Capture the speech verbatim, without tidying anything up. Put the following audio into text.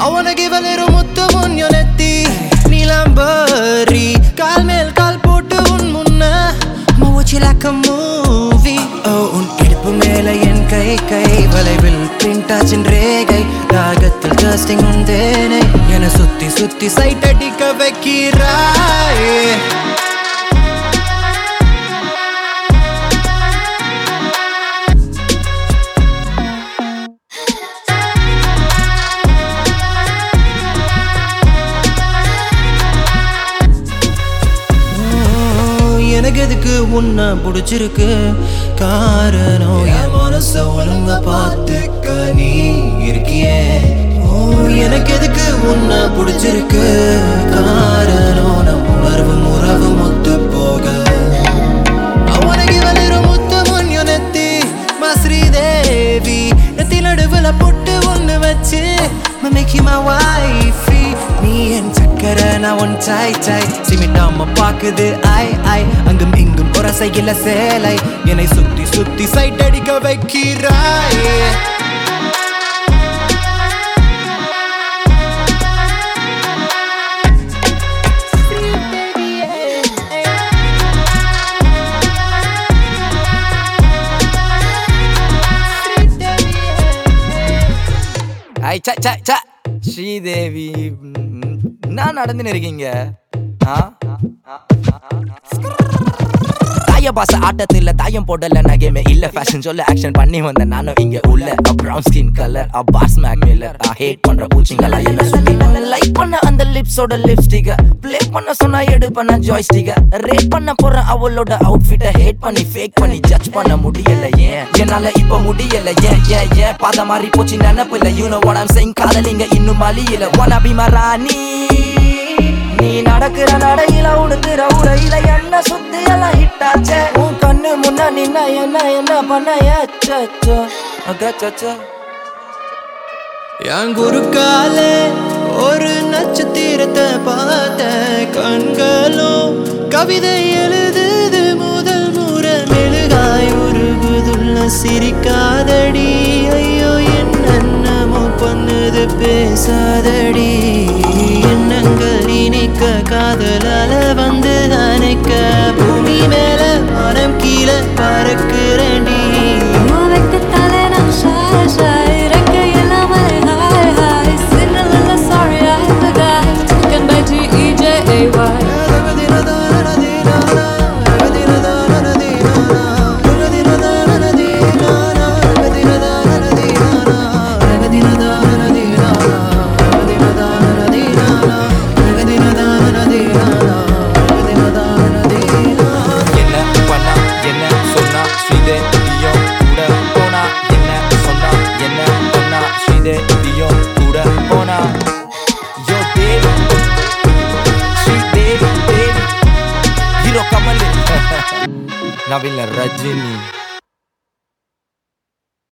I wanna give a little muttu munyonetti Nilambari Kaal mel kaal pottu un munna I'ma watch you like a movie Oh un iduppu mela en kai kai valaivil print aachin regai raagathil casting undene ena sutti sutti sight adika vekkiraye எனக்கு எதுக்கு உன்னை பிடிச்சிருக்கு காரணம் என் மனச ஒழுங்கா பார்த்துக்க நீ இருக்கியே ஓ எனக்கு எதுக்கு உன்னை பிடிச்சிருக்கு காரணம் நம் உணர்வு உறவு முத்து போக அவனுக்கு வலிரு முத்து முன்யுனத்தி ஸ்ரீதேவி நெத்தி நடுவுல பொட்டு ஒண்ணு வச்சு make you my wifey நீ என் சக்கரை நான் உன் சாய் சாய் சிமிட்டாம பாக்குது ஐ ஐ அங்கும் இங்கும் ஒரு சைக்கிள சேலை என்னை சுத்தி சுத்தி சைட் அடிக்க வைக்கிறாய் Hey, cha cha cha Sridevi நான் நடந்துன்னு இருக்கீங்க தாய பாச ஆட்டத்துல தாயம் போடல நகைமே இல்ல ஃபேஷன் சொல்ல ஆக்ஷன் பண்ணி வந்த நானும் இங்க உள்ள brown skin colour boss Mac Miller hate பண்ற பூச்சிங்களா என்ன சொல்லி லைக் பண்ண அந்த லிப்ஸோட லிப்ஸ்டிக் ப்ளே பண்ண சொன்னா எடு பண்ண ஜாய்ஸ்டிக் ரேட் பண்ண போற அவளோட அவுட்ஃபிட்ட ஹேட் பண்ணி ஃபேக் பண்ணி ஜட்ஜ் பண்ண முடியல ஏன் என்னால இப்ப முடியல ஏன் ஏன் ஏன் பாத மாதிரி போச்சு நினைப்பில்ல you know what I'm saying காதலிங்க இன்னும் மலியில wanna be my ராணி நீ நடக்கிற நடையில உடுத்துற உடையில என்ன சுத்தி எல்லாம் ஹிட்டாச்சே உன் கண்ணு முன்ன நின்ன என்ன என்ன பண்ண ஏச்சோ அகச்சோ என் குறுக்காலே ஒரு நட்சத்திரத்தை பார்த்த கண்களும் கவிதை எழுதுது முதல் முறை மெழுகாய் உருகுதுள்ள சிரிக்காதடி ஐயோ என்னென்னமோ பண்ணுது பேசாதடி எண்ணங்கள் இணைக்க காதலால வந்து அணைக்க பூமி மேல மனம் கீழே பறக்குறேன்டி Navila Rajini